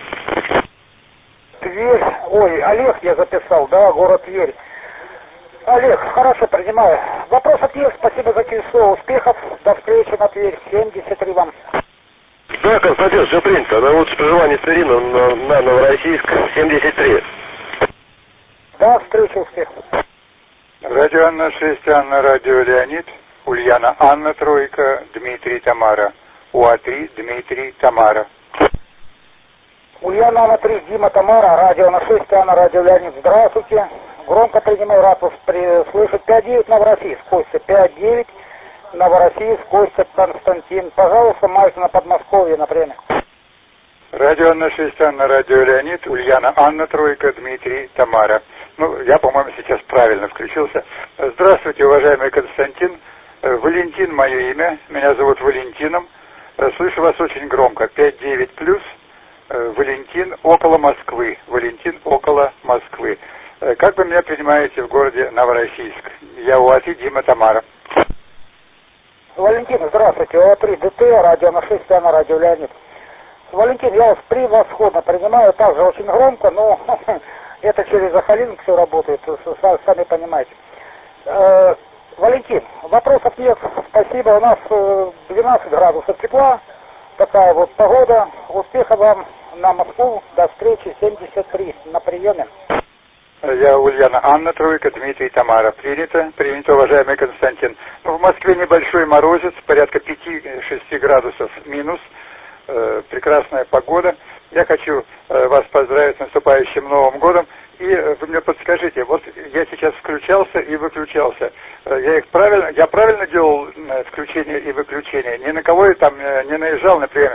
Тверь, ой, Олег я записал, да, город Тверь. Олег, хорошо, принимаю. Вопрос ответ, спасибо за кольцо, успехов, до встречи на Тверь, семьдесят три вам. Да, Константин, все принято. На лучшее проживание в Твери, на, на, на Новороссийск, семьдесят три. Да, встречи, успех. Радио Анна шесть, Анна, радио Леонид, Ульяна Анна, тройка, Дмитрий Тамара, УА-три, Дмитрий Тамара. Ульяна Анна три, Дима Тамара, радио на шесть, Анна, радио Леонид, здравствуйте. Громко принимаю, рад вас слышать. пять девять, Новороссийск, Костя, пять девять, Новороссийск, Костя, Константин. Пожалуйста, майк на Подмосковье, на время. Радио Анна шесть, Анна, радио Леонид, Ульяна Анна, тройка, Дмитрий Тамара. Ну, я, по-моему, сейчас правильно включился. Здравствуйте, уважаемый Константин. Валентин мое имя, меня зовут Валентином. Слышу вас очень громко. пять девять плюс, Валентин, около Москвы. Валентин, около Москвы. Как вы меня принимаете в городе Новороссийск? Я УА-три, Дима Тамара. Валентин, здравствуйте. УА-три, ДТ, радио на шесть, Анна, радио Леонид. Валентин, я вас превосходно принимаю, также очень громко, но это через Ахалинг все работает, сами понимаете. Э, Валентин, вопрос-ответ, спасибо, у нас двенадцать градусов тепла, такая вот погода, успеха вам на Москву, до встречи, семьдесят три, на приеме. Я Ульяна Анна, тройка, Дмитрий Тамара. Принято, принято, уважаемый Константин. В Москве небольшой морозец, порядка пяти-шести градусов минус. Э, прекрасная погода. Я хочу э, вас поздравить с наступающим Новым годом. И э, вы мне подскажите, вот я сейчас включался и выключался. Э, я их правильно, я правильно делал э, включение и выключение? Ни на кого я там э, не наезжал на время?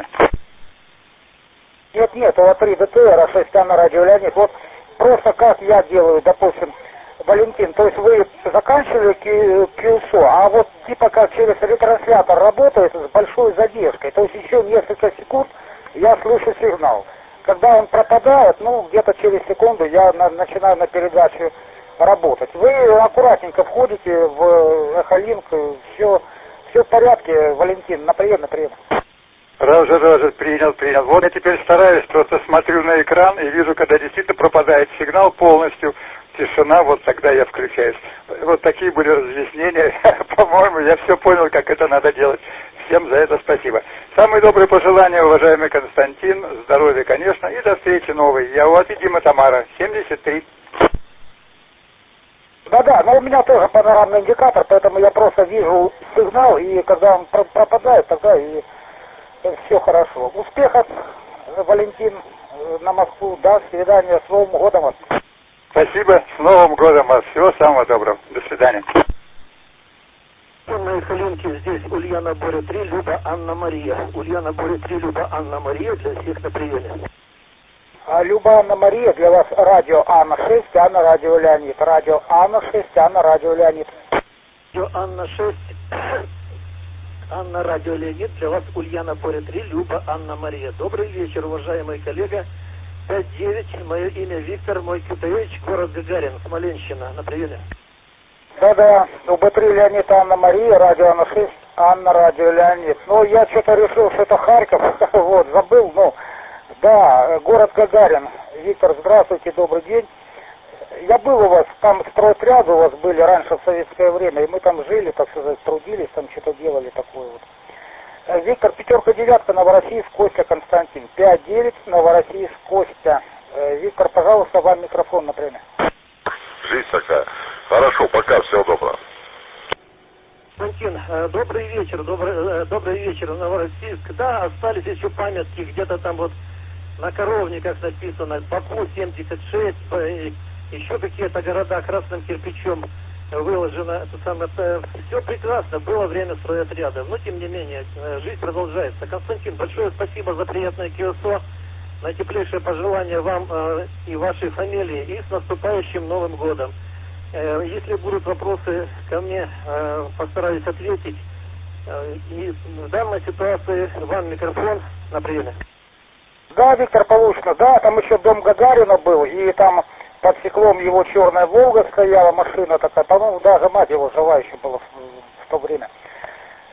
Нет, нет, УА-три, ДТ, РА-шесть, Анна, радио Леонид. Вот просто как я делаю, допустим, Валентин, то есть вы заканчивали кьюсо, а вот типа как через ретранслятор работает с большой задержкой, то есть еще несколько секунд я слышу сигнал. Когда он пропадает, ну где-то через секунду я на, начинаю на передаче работать. Вы аккуратненько входите в Эхолинк, все, все в порядке, Валентин, на прием, на прием. Рожер, Рожер, принял, принял. Вот я теперь стараюсь, просто смотрю на экран и вижу, когда действительно пропадает сигнал полностью, тишина, вот тогда я включаюсь. Вот такие были разъяснения. По-моему, я все понял, как это надо делать. Всем за это спасибо. Самые добрые пожелания, уважаемый Константин. Здоровья, конечно, и до встречи новой. Я УА-три, Дима Тамара, семьдесят три. Да-да, но у меня тоже панорамный индикатор, поэтому я просто вижу сигнал, и когда он пропадает, тогда и все хорошо. Успехов, Валентин, на Москву. До свидания. С Новым годом вас. Спасибо. С Новым годом вас. Всего самого доброго. До свидания. На Эхолинке здесь Ульяна Боря три, Люба Анна Мария. Ульяна Боря три, Люба Анна Мария для всех на приеме. А Люба Анна Мария, для вас радио Анна шесть, Анна, радио Леонид. Радио Анна шесть, Анна, радио Леонид. Радио Анна шесть, Анна, радио Леонид, для вас Ульяна Боря три, Люба Анна Мария. Добрый вечер, уважаемый коллега. пять девять, мое имя Виктор, мой Китаевич, город Гагарин, Смоленщина, на приеме. Да-да, УБ-три Леонид, Анна Мария, радио Анна шесть, Анна, радио Леонид. Ну, я что-то решил, что это Харьков, вот, забыл, ну, да, город Гагарин. Виктор, здравствуйте, добрый день. Я был у вас, там стройотряды у вас были раньше в советское время, и мы там жили, так сказать, трудились, там что-то делали такое вот. Виктор, пятерка, девятка, Новороссийск, Костя, Константин. пять девять, Новороссийск, Костя. Виктор, пожалуйста, вам микрофон, например. Жизнь такая. Хорошо, пока, всего доброго. Константин, добрый вечер, добрый, добрый вечер, Новороссийск. Да, остались еще памятки, где-то там вот на Коровне, как написано, Баку семьдесят шесть, еще какие-то города красным кирпичом выложено. Это самое, это, все прекрасно, было время стройотряда, но тем не менее, жизнь продолжается. Константин, большое спасибо за приятное КИОСО, наитеплейшее пожелание вам э, и вашей фамилии, и с наступающим Новым годом. Э, если будут вопросы ко мне, э, постараюсь ответить. Э, и в данной ситуации вам микрофон на приеме. Да, Виктор, получено. Да, там еще дом Гагарина был, и там под стеклом его черная Волга стояла, машина такая, по-моему, даже мать его жива еще была в, в то время.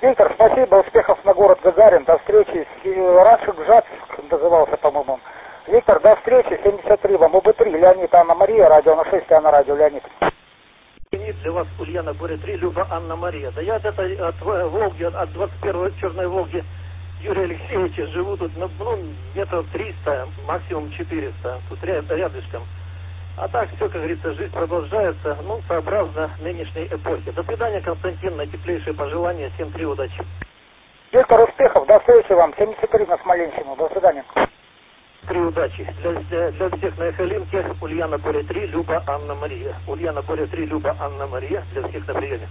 Виктор, спасибо, успехов на город Гагарин, до встречи. Раньше Гжатск назывался, по-моему. Виктор, до встречи, семьдесят три, вам ОБ три, Леонид, Анна Мария, радио на шесть, Анна радио, Леонид. Для вас Ульяна, Боря три, Люба, Анна Мария. Да я от этой, от Волги, от двадцать первой Черной Волги Юрия Алексеевича живу тут, ну, метров триста, максимум четыреста, тут рядышком. А так все, как говорится, жизнь продолжается, ну, сообразно нынешней эпохе. До свидания, Константин, наитеплейшие пожелания, всем три, удачи. Виктор, успехов, до встречи вам, семьдесят три на Смоленщину, до свидания. Три удачи. Для, для, для всех на Эхолинке Ульяна, Боря три, Люба, Анна Мария. Ульяна, Боря три, Люба, Анна Мария, для всех на приеме.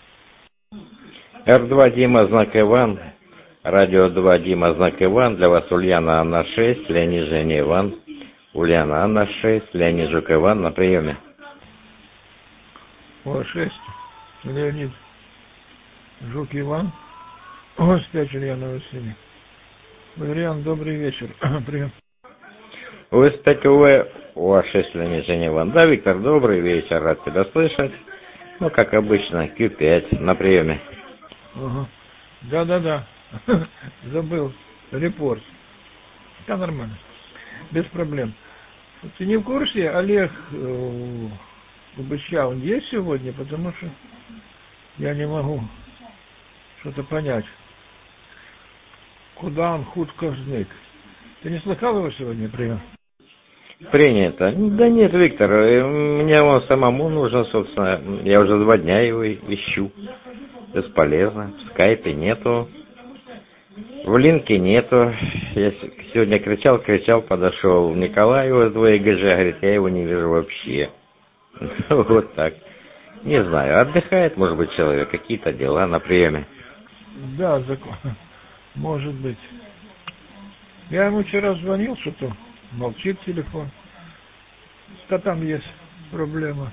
эр два, Дима, знак Иван. Радио два, Дима, знак Иван. Для вас Ульяна, Анна шесть, Леонид, Женя, Иван. Ульяна, Анна шесть, Леонид, Жук, Иван на приеме. О, шесть, Леонид, Жук, Иван. О, пять, Ульяна, Василий. Валериан, добрый вечер. Прием. О, пять, УВ, О, шесть, Леонид, Женя, Иван. Да, Виктор, добрый вечер, рад тебя слышать. Ну, как обычно, Q пять на приеме. Ага. Да-да-да, забыл, репорт. Да, нормально, без проблем. Ты не в курсе, Олег э, Быча, он есть сегодня, потому что я не могу что-то понять, куда он худко зник. Ты не слыхал его сегодня, прием? Принято. Да нет, Виктор, мне он самому нужен, собственно, я уже два дня его ищу. Бесполезно, в скайпе нету, в линке нету. Я сегодня кричал, кричал, подошел Николай, его с двое ГЖ, говорит, я его не вижу вообще. Вот так. Не знаю, отдыхает, может быть, человек, какие-то дела на приеме. Да, закон. Может быть. Я ему вчера звонил, что-то молчит телефон. Да там есть проблема.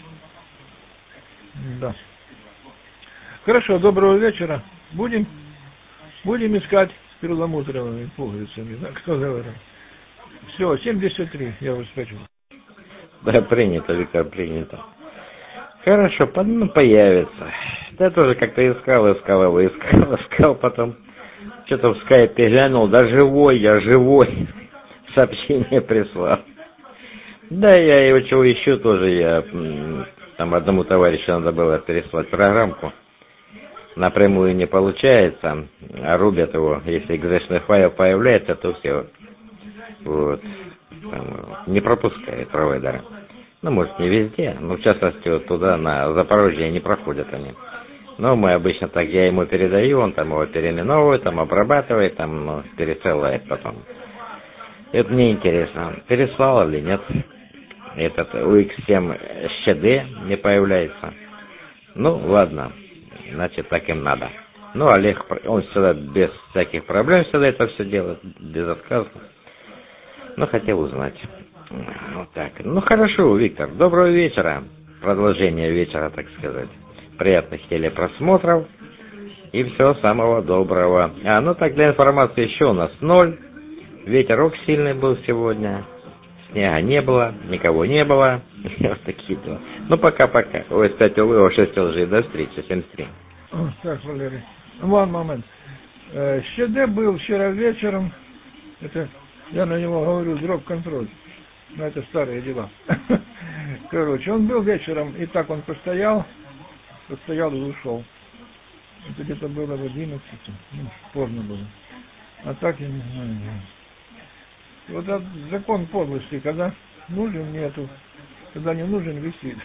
Да. Хорошо, доброго вечера. Будем, будем искать с перламутровыми пуговицами, да, кто говорит. Все, семьдесят три, я успею. Да, принято, Виктор, принято. Хорошо, ну, появится. Я тоже как-то искал, искал его, искал, искал, потом что-то в скайпе глянул, да живой, я живой, сообщение прислал. Да, я его чего ищу тоже, я там одному товарищу надо было переслать программку. Напрямую не получается, а рубят его, если экзешный файл появляется, то все, вот, там, не пропускает провайдера. Ну, может, не везде, но в частности вот туда, на Запорожье, не проходят они. Но мы обычно так, я ему передаю, он там его переименовывает, там обрабатывает, там, ну, пересылает потом. Это мне интересно, переслал или нет. Этот у икс семь эйч ди не появляется. Ну, ладно, значит, так им надо. Ну, Олег, он всегда без всяких проблем всегда это все делает, безотказно. Ну, хотел узнать. Вот так. Ну, хорошо, Виктор, доброго вечера. Продолжение вечера, так сказать. Приятных телепросмотров. И всего самого доброго. А, ну так, для информации еще у нас ноль. Ветерок сильный был сегодня. Снега не было, никого не было. Вот такие дела. Ну, пока-пока. О пять ОВ, О шесть ЛЖ. До встречи. семьдесят три. Так, Валерий. One момент. ЩД был вчера вечером. Это я на него говорю, дроп-контроль. Но это старые дела. Короче, он был вечером, и так он постоял, постоял и ушел. Это где-то было в одиннадцать, ну, поздно было. А так я не знаю. Вот этот закон подлости, когда нужен, нету, когда не нужен, висит.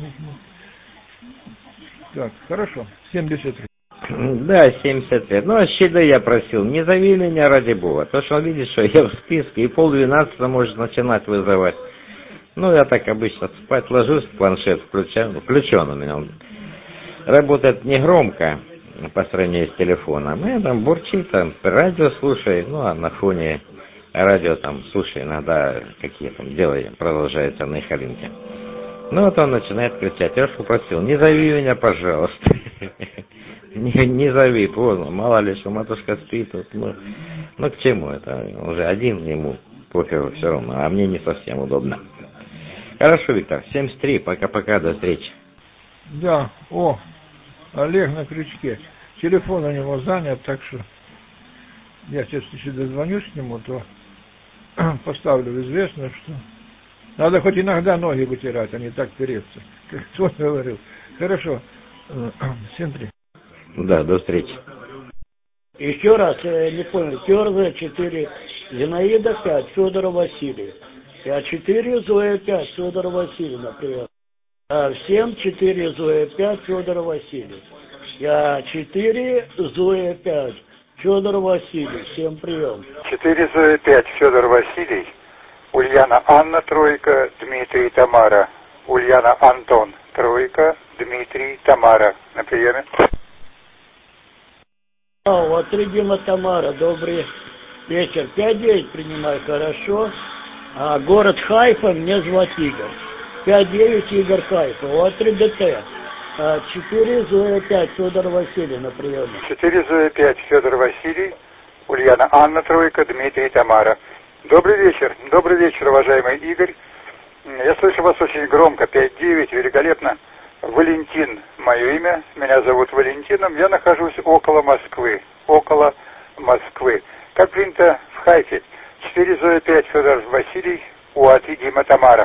Так, хорошо, семьдесят три. Да, семьдесят лет. Ну, а щеда я просил, не зови меня ради бога. То, что он видит, что я в списке, и полдвенадцатого может начинать вызывать. Ну, я так обычно спать ложусь, планшет включен, включен у меня. Он работает не громко по сравнению с телефоном. Я там бурчит, там радио слушаю, ну, а на фоне радио там слушаю иногда, какие там дела продолжаются на Эхолинке. Ну, вот он начинает кричать. Я уж попросил, не зови меня, пожалуйста. Не, не зови, поздно, мало ли, что матушка спит, вот, ну, ну к чему это, уже один ему пофигу все равно, а мне не совсем удобно. Хорошо, Виктор, семьдесят три, пока-пока, до встречи. Да, о, Олег на крючке. телефон у него занят, так что я сейчас, если дозвонюсь к нему, то поставлю в известность, что надо хоть иногда ноги вытирать, а не так переться, как Соня говорил. Хорошо. Всем привет. Да, до встречи. Еще раз, я не понял, Терза четыре, Зинаида пять, Федор Васильев. Я четыре, Зоя пять, Федор Васильев, например. А всем четыре, Зоя пять, Федор Васильев. Я четыре, Зоя пять, Федор Васильев. Всем прием. четыре, Зоя пять, Федор Василий. Ульяна Анна, тройка, Дмитрий, Тамара. Ульяна Антон, тройка, Дмитрий, Тамара. На приеме. А, вот три Дима, Тамара, добрый вечер. пять девять принимаю, хорошо. А город Хайфа, мне звать Игорь. пять девять, Игорь Хайфа. Вот три ДТ. четыре, Зоя пять, Федор Василий на приеме. четыре, Зоя пять, Федор Василий. Ульяна Анна, тройка, Дмитрий, Тамара. Добрый вечер. Добрый вечер, уважаемый Игорь. Я слышу вас очень громко. пять девять, великолепно. Валентин, мое имя. Меня зовут Валентином. Я нахожусь около Москвы. Около Москвы. Как принято в Хайфе. четыре, Зоя пять, Федор Василий. Уати, Дима, Тамара.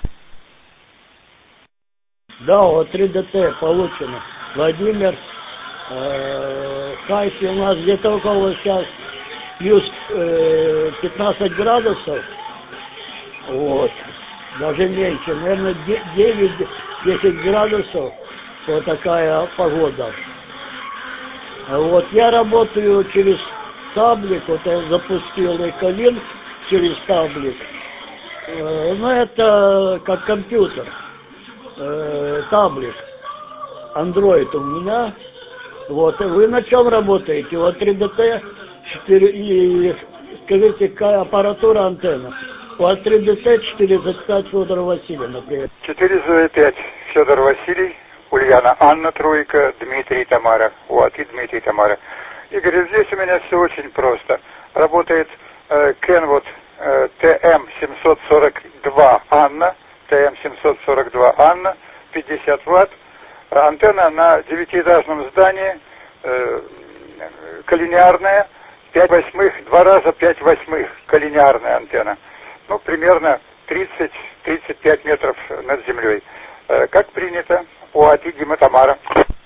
Да, вот три ДТ получено. Владимир, э, Хайфе у нас где-то около сейчас плюс э, пятнадцать градусов. Вот. Даже меньше, наверное, девять-десять градусов. Вот такая погода. Вот я работаю через таблик, вот я запустил Эколинк через таблик. Э, ну это как компьютер, э, таблик, Android у меня. Вот, и вы на чем работаете? Вот три ДТ, четыре, и скажите, какая аппаратура, антенна? Вот три ДТ, четыре зет пять, Федор Василий, например. четыре зет пять, Федор Василий, Ульяна Анна, тройка, Дмитрий, Тамара. Вот, и Дмитрий, Тамара. Игорь, здесь у меня все очень просто. Работает э, Kenwood э, тэ эм семьсот сорок два Анна, тэ эм семьсот сорок два Анна, пятьдесят ватт. Антенна на девятиэтажном здании, э, коллинеарная, пять восьмых, два раза пять восьмых, коллинеарная антенна. Ну, примерно тридцать-тридцать пять метров над землей. Э, как принято у Ати, Дима, Тамара.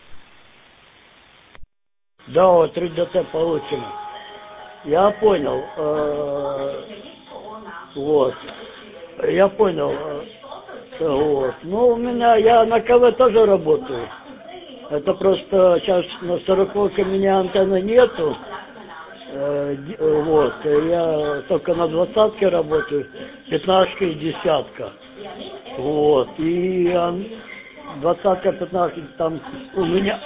Да, вот три ДТ получено. Я понял. Э, вот. Я понял. Вот. Ну, у меня, я на КВ тоже работаю. Это просто сейчас на сороковке у меня антенны нету. Э, вот. Я только на двадцатке работаю. Пятнашка и десятка. Вот. И двадцатка, пятнашка, там у меня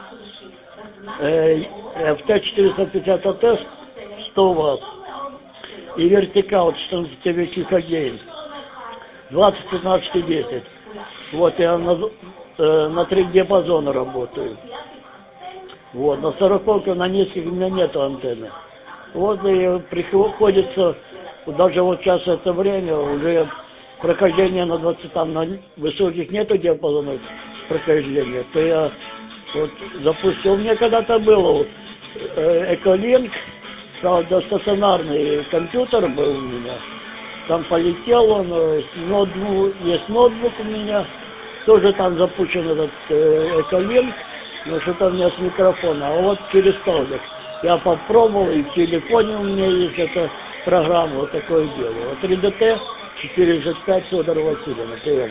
эф тэ четыреста пятьдесят АТ сто ватт. И вертикал четырнадцать гейн. двадцать, пятнадцать и десять. Вот я на, э, на три диапазона работаю. Вот, на сороковке на нескольких у меня нету антенны. Вот и приходится, даже вот сейчас это время, уже прохождение на двадцать, там на высоких нету диапазонов прохождения, то я вот запустил. У меня когда-то было вот, э, Эколинк, правда стационарный компьютер был у меня. Там полетел он, ноутбук, есть ноутбук у меня, тоже там запущен этот э, Эколинк, но что-то у меня с микрофона, а вот через таблик. Я попробовал, и в телефоне у меня есть эта программа, вот такое дело. Вот три ДТ, четыре зет пять, Федор Василий, например.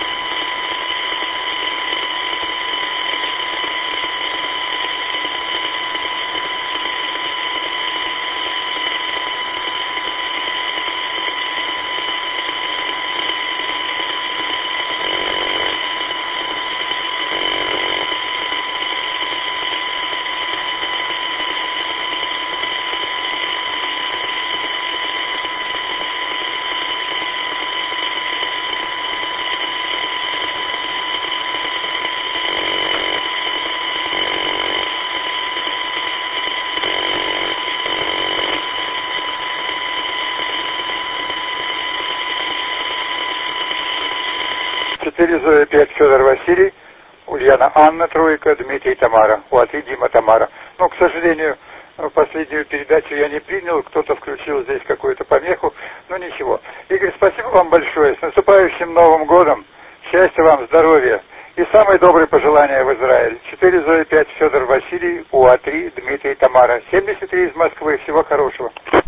четыре зет пять, Федор Василий, Ульяна Анна, тройка, Дмитрий, Тамара. Уати, Дима, Тамара. Но, к сожалению, последнюю передачу я не принял, кто-то включил здесь какую-то помеху, но ничего. Игорь, спасибо вам большое, с наступающим Новым годом, счастья вам, здоровья и самые добрые пожелания в Израиль. четыре зо пять Федор Василий, УА три Дмитрий Тамара, семьдесят три из Москвы, всего хорошего.